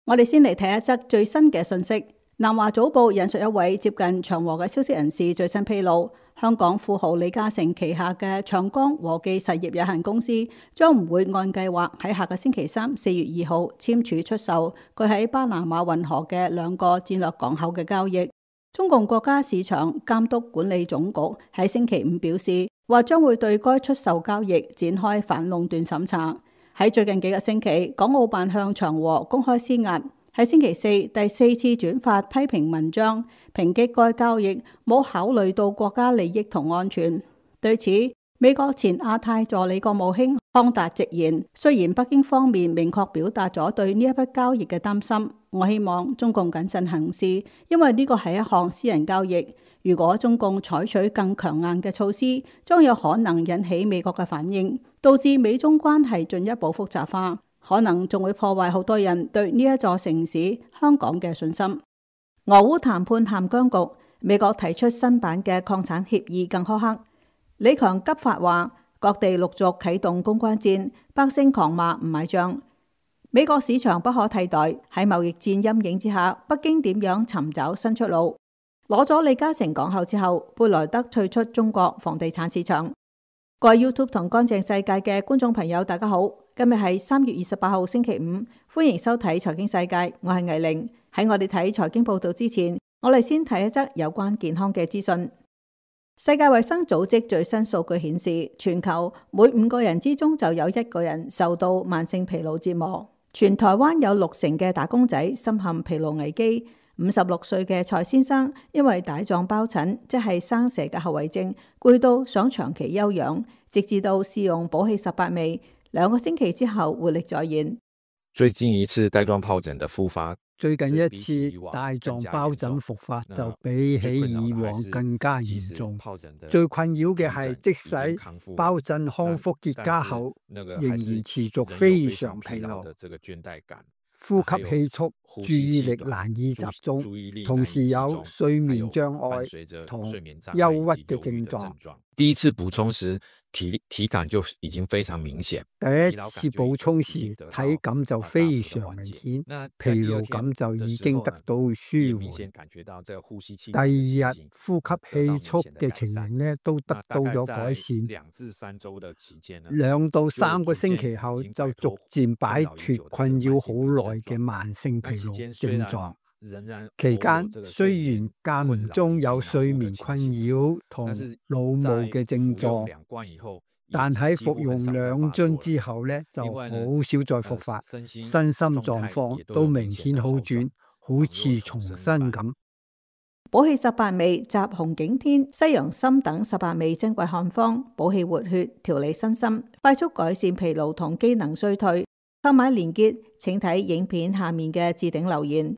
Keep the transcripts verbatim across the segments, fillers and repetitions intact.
我哋先嚟睇一則最新嘅信息。南華早報引述一位接近長和嘅消息人士最新披露，香港富豪李嘉誠旗下嘅長江和記實業有限公司將唔會按計劃喺下個星期三四月二號簽署出售佢喺巴拿馬運河嘅兩個戰略港口嘅交易。中共國家市場監督管理總局喺星期五表示，話將會對該出售交易展開反壟斷審查。喺最近幾個星期，港澳辦向長和公開施壓，喺星期四第四次轉發批評文章，抨擊該交易冇考慮到國家利益同安全。對此，美國前亞太助理國務卿康達直言，雖然北京方面明確表達咗對呢一筆交易嘅擔心，我希望中共謹慎行事，因為呢個係一項私人交易。如果中共採取更強硬嘅措施，將有可能引起美國嘅反應，導致美中關係進一步複雜化，可能仲會破壞好多人對呢一座城市香港嘅信心。俄烏談判陷僵局，美國提出新版嘅礦產協議更苛刻。李強急發話，各地陸續啟動攻關戰，百姓狂罵唔買賬。美國市場不可替代，喺貿易戰陰影之下，北京點樣尋找新出路？攞咗李嘉誠港口之後，貝萊德退出中國房地產市場。各位 YouTube 同乾淨世界嘅觀眾朋友，大家好，今日係三月二十八號星期五，歡迎收睇財經世界，我係藝玲。喺我哋睇財經報道之前，我哋先睇一則有關健康嘅資訊。世界衛生組織最新數據顯示，全球每五個人之中就有一個人受到慢性疲勞折磨。全台灣有六成嘅打工仔深陷疲勞危機。五十六歲嘅蔡先生因為帶狀疱疹，即係生蛇嘅後遺症，攰到想長期休養，直至到試用補氣十八味，兩個星期之後活力再現。 最近一次帶狀疱疹的復發， 最近一次帶狀疱疹復發就比起以往更加嚴重。最困擾嘅係，即使疱疹康復結痂後，仍然持續非常疲勞。呼吸氣促、注意力難以集中，同時有睡眠障礙同憂鬱嘅症狀。 第一次補充時，體體感就已經非常明顯。 第一次補充時，體感就非常明顯，疲勞感就已經得到舒緩。第二日呼吸氣促嘅情形呢，都得到咗改善。兩到三個星期後，就逐漸擺脫困擾好耐嘅慢性疲勞症狀。期間雖然間唔中有睡眠困擾同腦霧嘅症狀，但喺服用兩樽之後呢，就好少再復發，身心狀況都明顯好轉，好似重新咁。 補氣十八味集紅景天、西洋參等十八味珍貴漢方，補氣活血、調理身心，快速改善疲勞同機能衰退。購買連結請睇影片下面嘅置頂留言。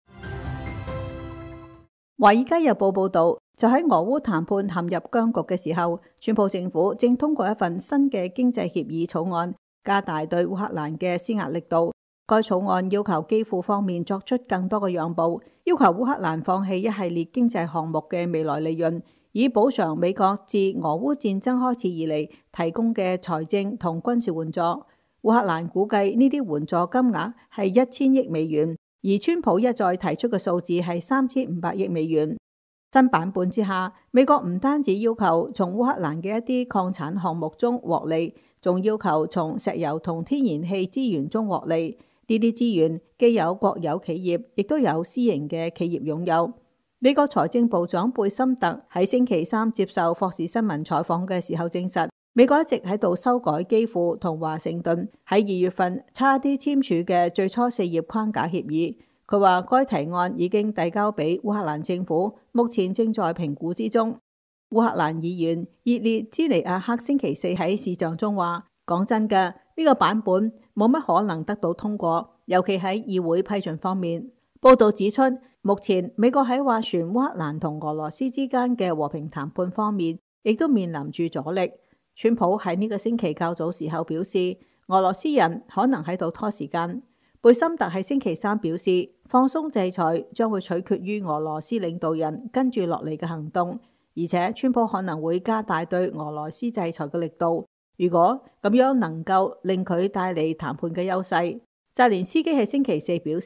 華爾街日報報道，就喺俄烏談判陷入僵局嘅時候，川普政府正通過一份新嘅經濟協議草案，加大對烏克蘭嘅施壓力度。該草案要求基輔方面作出更多嘅讓步，要求烏克蘭放棄一系列經濟項目嘅未來利潤，以補償美國自俄烏戰爭開始以嚟提供嘅財政同軍事援助。烏克蘭估計呢啲援助金額係一千億美元。而川普一再提出嘅數字係三千五百億美元。新版本之下，美國唔單止要求從烏克蘭嘅一啲礦產項目中獲利，仲要求從石油同天然氣資源中獲利。呢啲資源既有國有企業，亦都有私營嘅企業擁有。美國財政部長貝森特喺星期三接受霍士新聞採訪嘅時候證實，美國一直喺度修改基輔同華盛頓喺二月份差啲簽署嘅最初四頁框架協議。佢話該提案已經遞交俾烏克蘭政府，目前正在評估之中。烏克蘭議員熱列茲尼亞克星期四喺視像中話：講真嘅，呢個版本冇乜可能得到通過，尤其喺議會批准方面。報道指出，目前美國喺斡旋烏克蘭同俄羅斯之間嘅和平談判方面，亦都面臨住阻力。川普喺呢個星期較早時候表示，俄羅斯人可能喺度拖時間。貝森特喺星期三表示，放鬆制裁將會取決於俄羅斯領導人跟住落嚟嘅行動，而且川普可能會加大對俄羅斯制裁嘅力度。如果咁樣能夠令佢帶嚟談判嘅優勢。澤連斯基喺星期四表示，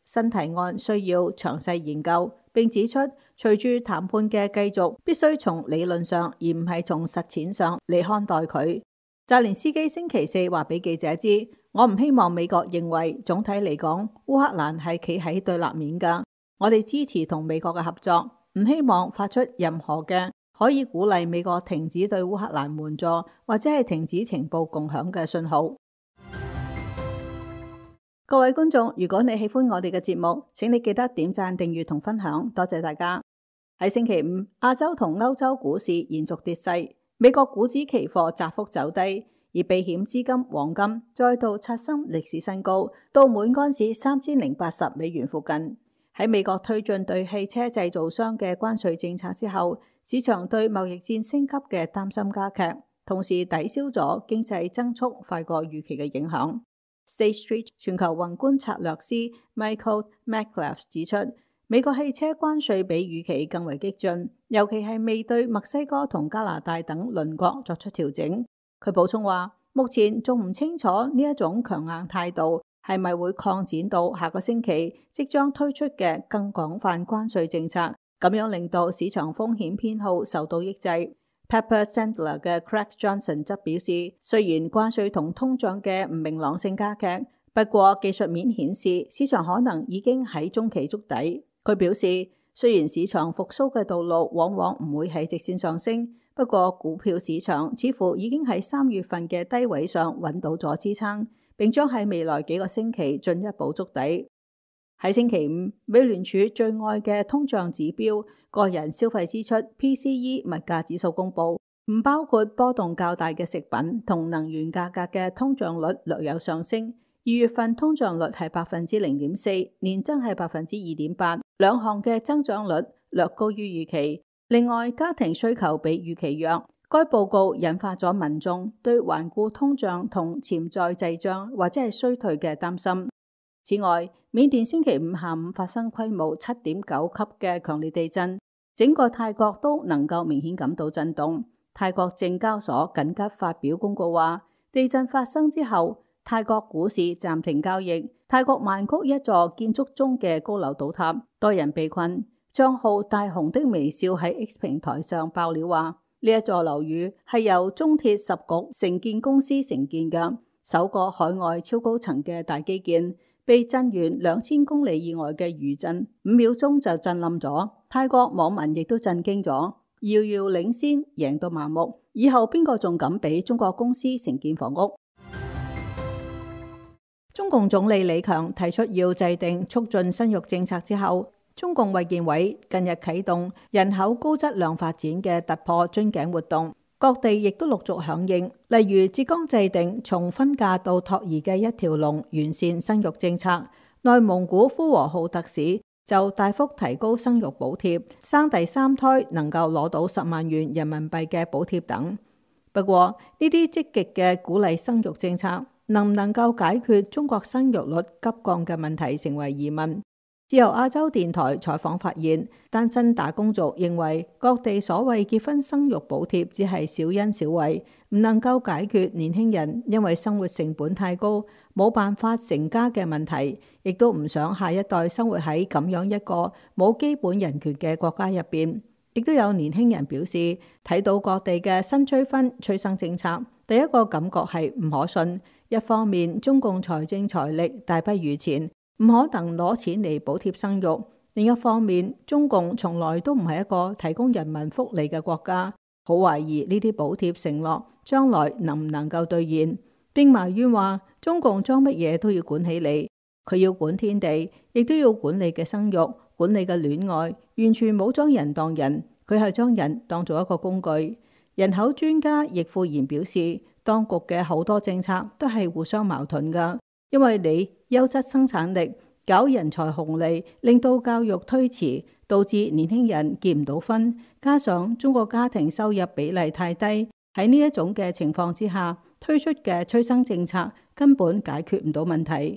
新提案需要詳細研究，並指出隨住談判嘅繼續，必須從理論上而唔係從實踐上嚟看待佢。澤連斯基星期四話俾記者知，我唔希望美國認為總體嚟講烏克蘭係企喺對立面㗎，我哋支持同美國嘅合作，唔希望發出任何嘅可以鼓勵美國停止對烏克蘭援助或者係停止情報共享嘅信號。各位觀眾，如果你喜歡我哋嘅節目，請你記得點讚、訂閱同分享，多謝大家。喺星期五，亞洲同歐洲股市延續跌勢。美國股指期貨窄幅走低，而避險資金黃金再度刷新歷史新高，到每盎司三千零八十美元附近。喺美國推進對汽車製造商嘅關稅政策之後，市場對貿易戰升級嘅擔心加劇，同時抵消咗經濟增速快過預期嘅影響。State Street 全球宏觀策略師 Michael McLeod 指出，美國汽車關稅比預期更為激進，尤其係未對墨西哥同加拿大等鄰國作出調整。佢補充話，目前仲唔清楚呢一種強硬態度係咪會擴展到下個星期即將推出嘅更廣泛關稅政策，咁樣令到市場風險偏好受到抑制。Piper Sandler 嘅 Craig Johnson 則表示，雖然關稅同通脹嘅唔明朗性加劇，不過技術面顯示市場可能已經喺中期築底。佢表示，雖然市場復甦嘅道路往往唔會喺直線上升，不過股票市場似乎已經喺三月份嘅低位上揾到咗支撐，並將喺未來幾個星期進一步築底。喺星期五，美聯儲最愛嘅通脹指標個人消費支出 P C E 物價指數公佈，唔包括波動較大嘅食品同能源價格嘅通脹率略有上升。二月份通脹率係百分之零點四，年增係百分之二點八，兩項嘅增長率略高於預期。另外，家庭需求比預期弱，該報告引發咗民眾對頑固通脹同潛在滯脹或者係衰退嘅擔心。此外，緬甸星期五下午發生規模七點九級嘅強烈地震，整個泰國都能夠明顯感到震動。泰國證交所緊急發表公告話，地震發生之後，泰國股市暫停交易。泰國曼谷一座建築中嘅高樓倒塌，多人被困。賬號大雄的微笑喺 X 平台上爆料話，呢一座樓宇係由中鐵十局承建公司承建嘅首個海外超高層嘅大基建，被震源兩千公里以外嘅餘震五秒鐘就震冧咗。泰國網民亦都震驚咗，遙遙領先，贏到麻木。以後邊個仲敢俾中國公司承建房屋？中共總理李強提出要制定促進生育政策之後，中共衛健委近日啟動人口高質量發展嘅突破樽頸活動，各地亦都陸續響應。例如浙江制定從婚嫁到托兒嘅一條龍完善生育政策，內蒙古呼和浩特市就大幅提高生育補貼，生第三胎能夠攞到十萬元人民幣嘅補貼等。不過呢啲積極嘅鼓勵生育政策能唔能夠解決中國生育率急降嘅問題，成為疑問。自由亞洲電台採訪發現，單身打工族認為各地所謂結婚生育補貼只係小恩小惠，唔能夠解決年輕人因為生活成本太高冇辦法成家嘅問題，亦都唔想下一代生活喺咁樣一個冇基本人權嘅國家入邊。亦都有年輕人表示，睇到各地嘅新催婚催生政策，第一個感覺係唔可信。一方面，中共財政財力大不如前，唔可能攞錢嚟補貼生育；另一方面，中共從來都唔係一個提供人民福利嘅國家，好懷疑呢啲補貼承諾將來能唔能夠兌現，並埋怨話中共將乜嘢都要管起嚟，佢要管天地，亦都要管你嘅生育，管你嘅戀愛，完全冇將人當人，佢係將人當做一個工具。人口專家易富賢表示，當局嘅好多政策都係互相矛盾㗎，因為你優質生產力搞人才紅利，令到教育推遲，導致年輕人結唔到婚，加上中國家庭收入比例太低，喺呢一種嘅情況之下，推出嘅催生政策根本解決唔到問題。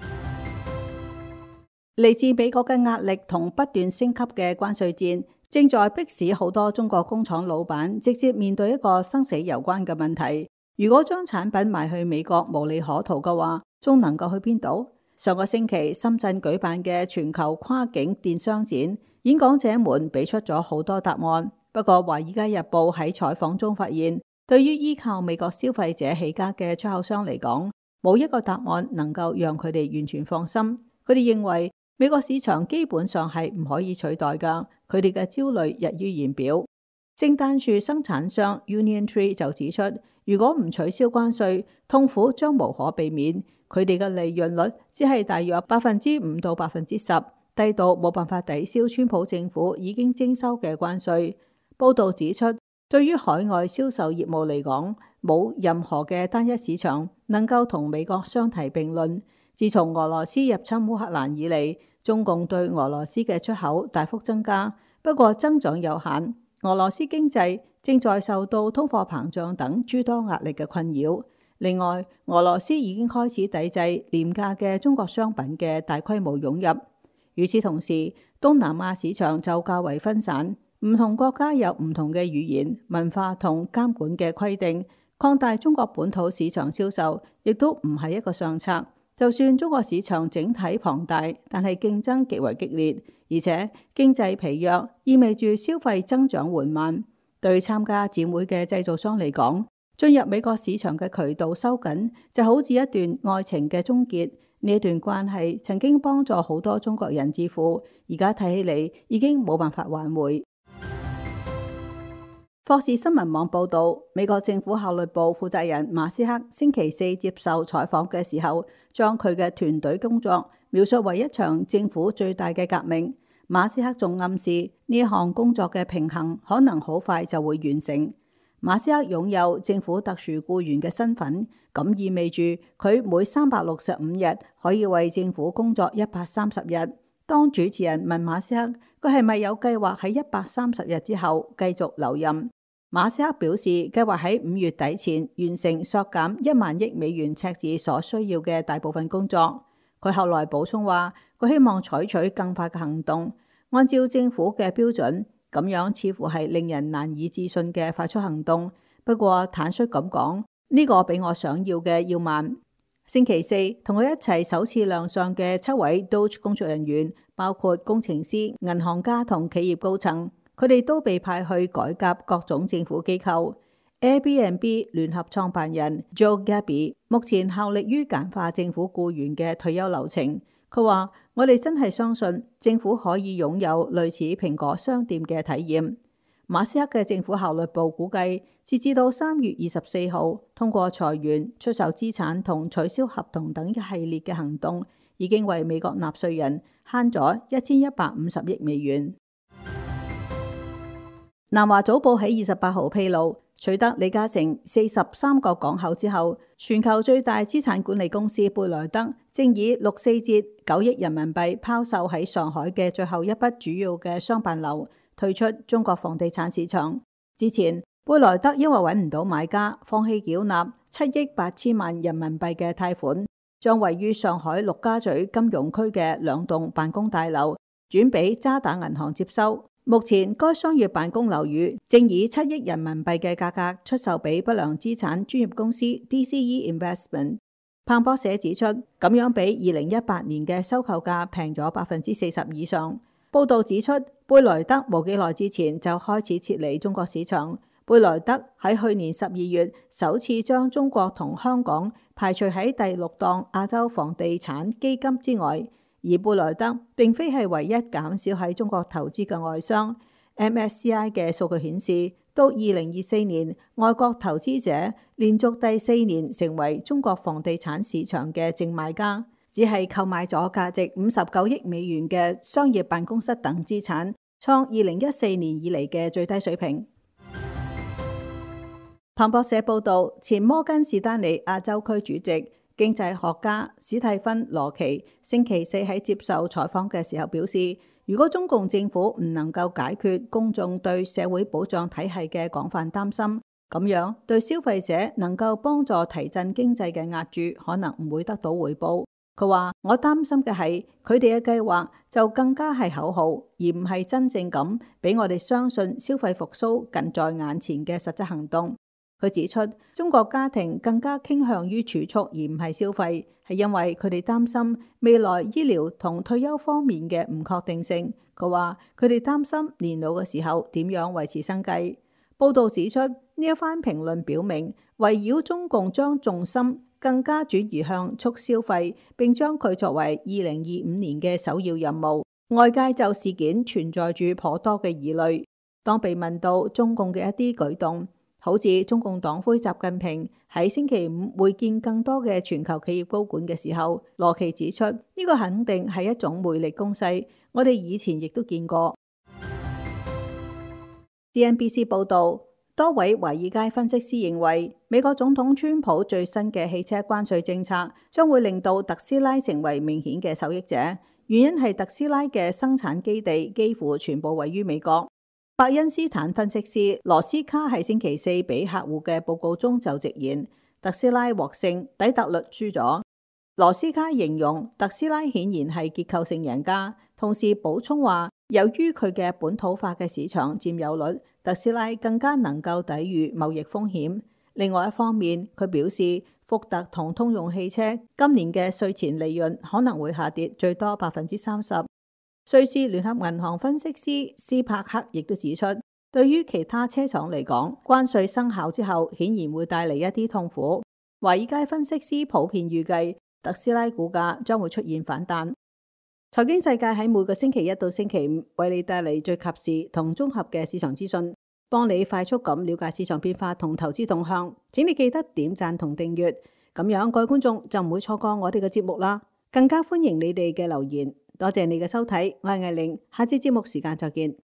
嚟自美國嘅壓力同不斷升級嘅關稅戰，正在迫使好多中國工廠老闆直接面對一個生死攸關嘅問題。如果將產品賣去美國無利可圖嘅話，仲能夠去邊度？ 上個星期深圳舉辦嘅全球跨境電商展，演講者們俾出咗好多答案。不過《華爾街日報》喺採訪中發現，對於依靠美國消費者起家嘅出口商嚟講，冇一個答案能夠讓佢哋完全放心。佢哋認為美國市場基本上係唔可以取代㗎，佢哋嘅焦慮溢於言表。聖誕樹生產商 Union Tree 就指出，如果唔取消關稅，痛苦將無可避免。佢哋嘅利潤率只係大約百分之五到百分之十，低到冇辦法抵消川普政府已經徵收嘅關稅。報導指出，對於海外銷售業務嚟講，冇任何嘅單一市場能夠同美國相提並論。自從俄羅斯入侵烏克蘭以嚟，中共對俄羅斯嘅出口大幅增加，不過增長有限。俄羅斯經濟正在受到通貨膨脹等諸多壓力嘅困擾。另外，俄羅斯已經開始抵制廉價嘅中國商品嘅大規模湧入。與此同時，東南亞市場就較為分散，唔同國家有唔同嘅語言、文化同監管嘅規定。擴大中國本土市場銷售，亦都唔係一個上策。就算中國市場整體龐大，但係競爭極為激烈，而且經濟疲弱，意味住消費增長緩慢。對參加展會嘅製造商嚟講，進入美國市場嘅渠道收緊，就好似一段愛情嘅終結。呢一段關係曾經幫助好多中國人致富，而家睇起嚟已經冇辦法挽回。霍士新聞網報導，美國政府效率部負責人馬斯克星期四接受採訪嘅時候，將佢嘅團隊工作描述為一場政府最大嘅革命。馬斯克仲暗示呢項工作嘅平衡可能好快就會完成。馬斯克擁有政府特殊僱員嘅身份，咁意味住佢每三百六十五日可以為政府工作一百三十日。當主持人問馬斯克佢係咪有計劃喺一百三十日之後繼續留任，馬斯克表示計劃喺五月底前完成削減一萬億美元赤字所需要嘅大部分工作。佢後來補充話，佢希望採取更快嘅行動，按照政府嘅標準。咁樣似乎係令人難以置信嘅快速行動。不過坦率咁講，呢個比我想要嘅要慢。星期四同佢一齊首次亮相嘅七位 Doge 工作人員，包括工程師、銀行家同企業高層，佢哋都被派去改革各種政府機構。Airbnb 聯合創辦人 Joe Gebbia 目前效力於簡化政府僱員嘅退休流程。佢話：我哋真係相信政府可以擁有類似蘋果商店嘅體驗。馬斯克嘅政府效率部估計，截至到三月二十四號，通過裁員、出售資產同取消合同等一系列嘅行動，已經為美國納稅人慳咗一千一百五十億美元。南華早報喺二十八號披露，取得李嘉誠四十三個港口之後，全球最大資產管理公司貝萊德正以六四折九億人民幣拋售喺上海嘅最後一筆主要嘅商辦樓，退出中國房地產市場。之前貝萊德因為揾唔到買家，放棄繳納七億八千萬人民幣嘅貸款，將位於上海陸家嘴金融區嘅兩棟辦公大樓轉俾渣打銀行接收。目前該商業辦公樓宇正以七億人民幣嘅價格出售俾不良資產專業公司 D C E Investment。彭博社指出，咁樣比二零一八年嘅收購價平咗百分之四十以上。報道指出，貝萊德冇幾耐之前就開始撤離中國市場。貝萊德喺去年十二月首次將中國同香港排除喺第六檔亞洲房地產基金之外。而貝萊德並非係唯一減少喺中國投資嘅外商。M S C I 嘅數據顯示，到二零二四年，外國投資者連續第四年成為中國房地產市場嘅淨買家，只係購買咗價值五十九億美元嘅商業辦公室等資產，創二零一四年以嚟嘅最低水平。彭博社報導，前摩根士丹利亞洲區主席、經濟學家史蒂芬羅奇星期四喺接受採訪嘅時候表示，如果中共政府唔能夠解決公眾對社會保障體系嘅廣泛擔心，咁樣對消費者能夠幫助提振經濟嘅押注可能唔會得到回報。佢話：我擔心嘅係佢哋嘅計劃就更加係口號，而唔係真正咁俾我哋相信消費復甦近在眼前嘅實質行動。 佢指出，中國家庭更加傾向於儲蓄而唔係消費，係因為佢哋擔心未來醫療同退休方面嘅唔確定性。佢話佢哋擔心年老嘅時候點樣維持生計。報道指出，呢一番評論表明，圍繞中共將重心更加轉移向促消費，並將佢作為二零二五年嘅首要任務。外界就事件存在住頗多嘅疑慮。當被問到中共嘅一啲舉動，好似中共黨魁習近平喺星期五會見更多嘅全球企業高管嘅時候，羅奇指出呢、這個肯定係一種魅力攻勢，我哋以前亦都見過。C N B C 報道，多位華爾街分析師認為，美國總統川普最新嘅汽車關稅政策將會令到特斯拉成為明顯嘅受益者，原因係特斯拉嘅生產基地幾乎全部位於美國。伯恩斯坦分析師羅斯卡喺星期四俾客戶嘅報告中就直言，特斯拉獲勝，底特律輸咗。羅斯卡形容特斯拉顯然係結構性贏家，同時補充話，由於佢嘅本土化嘅市場佔有率，特斯拉更加能夠抵禦貿易風險。另外一方面，佢表示福特同通用汽車今年嘅稅前利潤可能會下跌最多百分之三十。瑞士聯合銀行分析師斯帕克亦都指出，對於其他車廠嚟講，關稅生效之後顯然會帶嚟一啲痛苦。華爾街分析師普遍預計特斯拉股價將會出現反彈。財經世界喺每個星期一到星期五為你帶嚟最及時同綜合嘅市場資訊，幫你快速咁了解市場變化同投資動向。請你記得點讚同訂閱，咁樣各位觀眾就唔會錯過我哋嘅節目啦。更加歡迎你哋嘅留言。多謝你嘅收睇，我係艾玲，下次節目時間再見。